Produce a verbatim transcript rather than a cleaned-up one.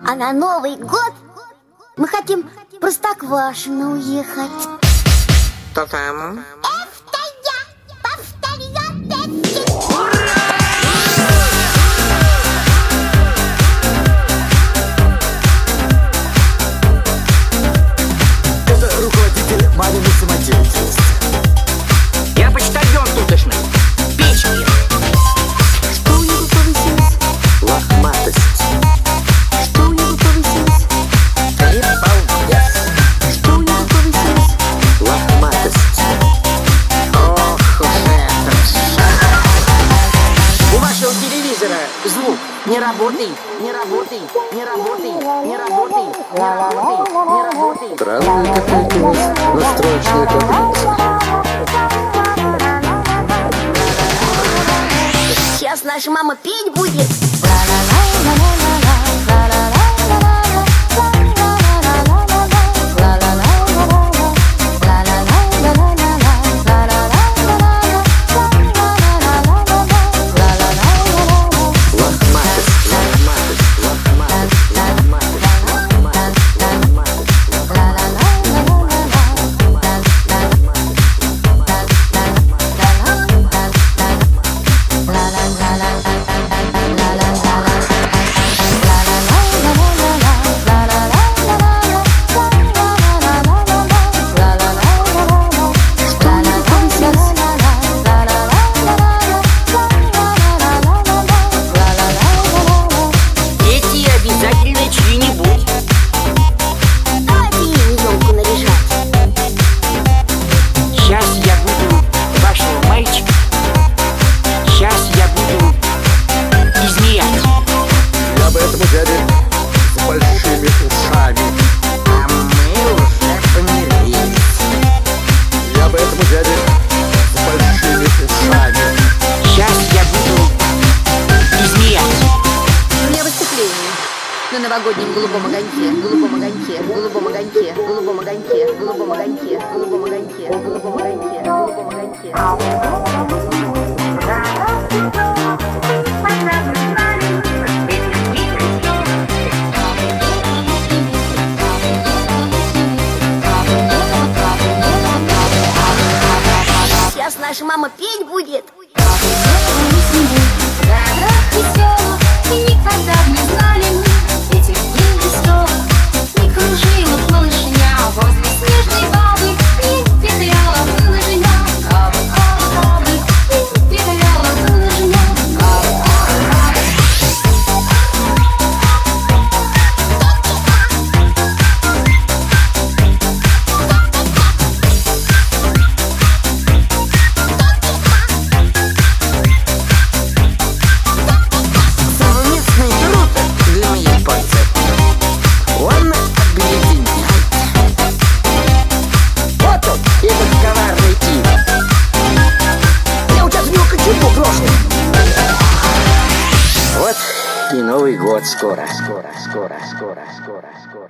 А на Новый год мы хотим в Простоквашино уехать. Что там? Это я повторю песни. Это руководитель маминой самодеятельности. Я почтальон тутошный. Печки. Что у него повысилось? Лохматость. Что у него повысилось? Балбес. Что у него повысилось? Лохматость. Ох уж этот. У вашего телевизора звук не работает, не работает, не работает, не работает, не работает, не работает. Странная какая-то у вас настроечная таблица. Сейчас наша мама петь будет. Дядя с большими ушами. А мы уже помирились. Я бы этому дяде с большими ушами. Сейчас я буду изменять. У меня выступление на новогоднем голубом огоньке, голубом огоньке, голубом огоньке, голубом огоньке, голубом огоньке, голубом огоньке, голубом огоньке, голубом огоньке. Сейчас наша мама петь будет. Вот и Новый год скоро, скоро, скоро, скоро, скоро, скоро.